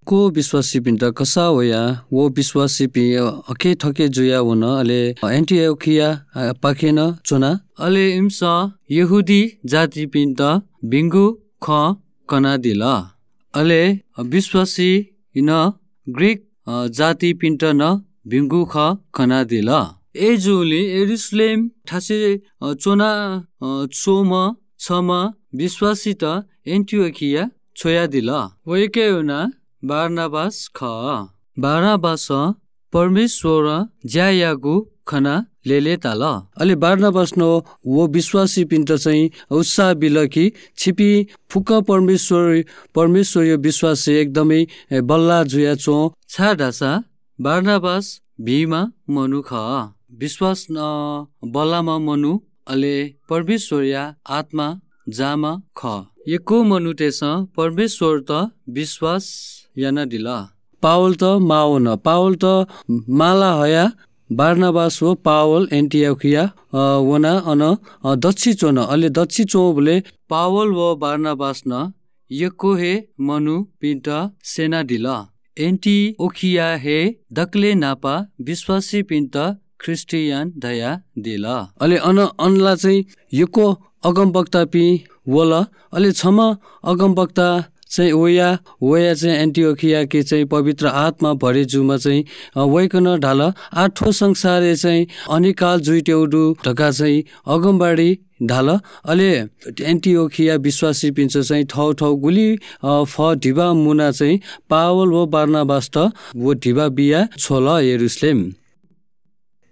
को विश्वासी पिन त कसा होया वो विश्वासी पि अके ठके जुया वन अले एन्टिओखिया पाकेन चोना अले इम्स यहुदी जाति पिन त बिंगु ख कना दिला अले विश्वासी इन ग्रीक जाति पिन त न बिंगु ख कना दिला ए जुली यरुशलेम ठासे चोना चोम छमा विश्वासी त एन्टिओखिया छोया दिला वयके उना बारनाबास ख बारनाबास परमेश्वर ज्यायागु खना लेले ताल अले बारनाबास नो वो विश्वासी पिन्ट चाहिँ उत्साह बिलकी छिपी फुक परमेश्वर यो विश्वास एकदमै बल्ला जुया चो छाडासा बारनाबास भीमा मनु ख विश्वास न बल्लामा मनु अले परमेश्वर या आत्मा जामा ख यको मनु तेस परमेश्वर त विश्वास याना दिला पावल त माओ न पावल त माला हया बारनाबास हो पावल एन्टिओखिया वना अन दक्षि चो न अले दक्षि चो बोले पावल व बारनाबास न यको हे मनु पिन्ट सेना दिला एन्टिओखिया हे दक्ले नापा विश्वासी पिन्ट क्रिस्टियन दया दिला अले अनला चाहिँ यको अगमवक्ता पि वला अले क्षमा अगमवक्ता चाहिँ वया चाहिँ एन्टिओखिया के चाहिँ पवित्र आत्मा भरे जुमा चाहिँ वैकन ढाल आठो संसारे चाहिँ अनिकाल जुइटेउडु ढका चाहिँ अगमबाडी ढाल अले एन्टिओखिया विश्वासी पिन्छ चाहिँ ठाउँ गुली फ ढिबा मुना चाहिँ पावल व बारनाबास त वो ढिबा बिया छोला यरुशलेम